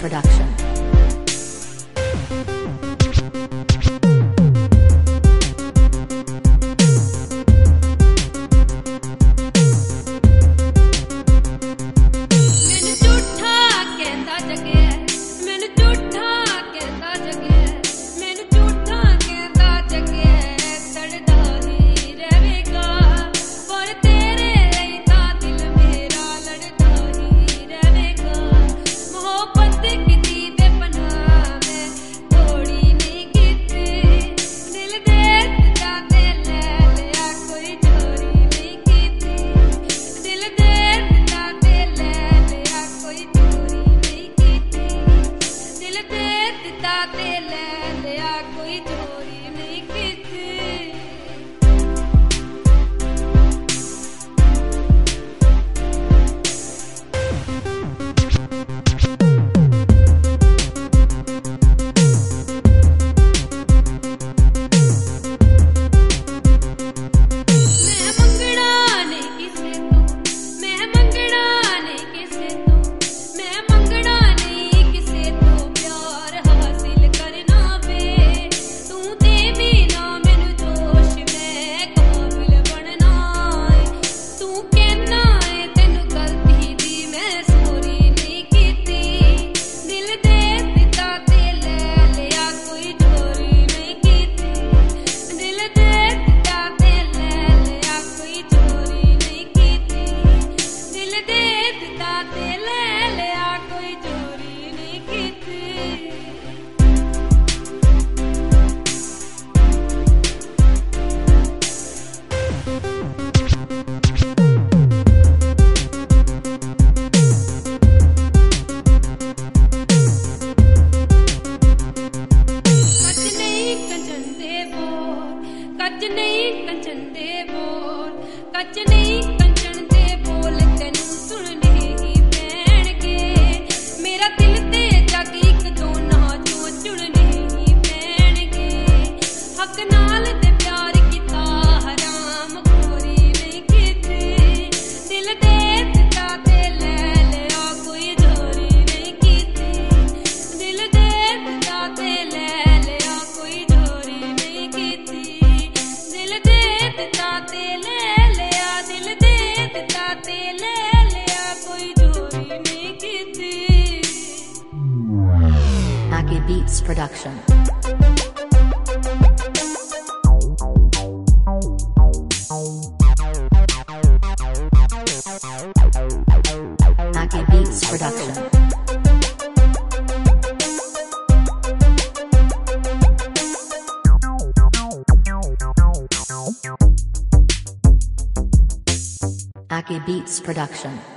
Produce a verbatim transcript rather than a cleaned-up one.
Production. ਕੱਚ ਨਹੀਂ ਕੰਚਨ ਦੇ ਬੋਲ ਕੱਚ ਨਹੀਂ ਕੰਚਨ ਦੇ ਬੋਲ ਤੈਨੂੰ ਸੁਣਨੇ ਹੀ ਪੈਣਗੇ ਮੇਰਾ ਦਿਲ ਤੇ ਜੱਗ ਇੱਕ ਦੋਨਾਂ ਚੋਂ ਚੁਣਨੇ ਹੀ ਪੈਣਗੇ ਹੱਕ ਨਾਲ ਤੇ ਪਿਆਰ ਕੀਤਾ ਹਰਾਮ ਖੋਰੀ ਨਹੀਂ ਕੀਤੀ ਦਿਲ ਦੇ ਦਿੱਤਾ ਤੇ ਲੈ ਲਿਆ ਕੋਈ ਚੋਰੀ ਨਹੀਂ ਕੀਤੀ ਦਿਲ ਦੇ ਦਿੱਤਾ ਤੇ ਲੈ ਲਿਆ ਕੋਈ ਚੋਰੀ ਨਹੀਂ ਕੀਤੀ ਦਿਲ ਦੇ ਦਿੱਤਾ ਤੇ ਲੈ ਲਿਆ ਦਿਲ ਦੇ ਦਿੱਤਾ ਤੇ ਲੈ ਲਿਆ ਕੋਈ ਚੋਰੀ ਨਹੀਂ ਕੀਤੀ Aki Beats Production. Aki Beats Production. Aki Beats Production.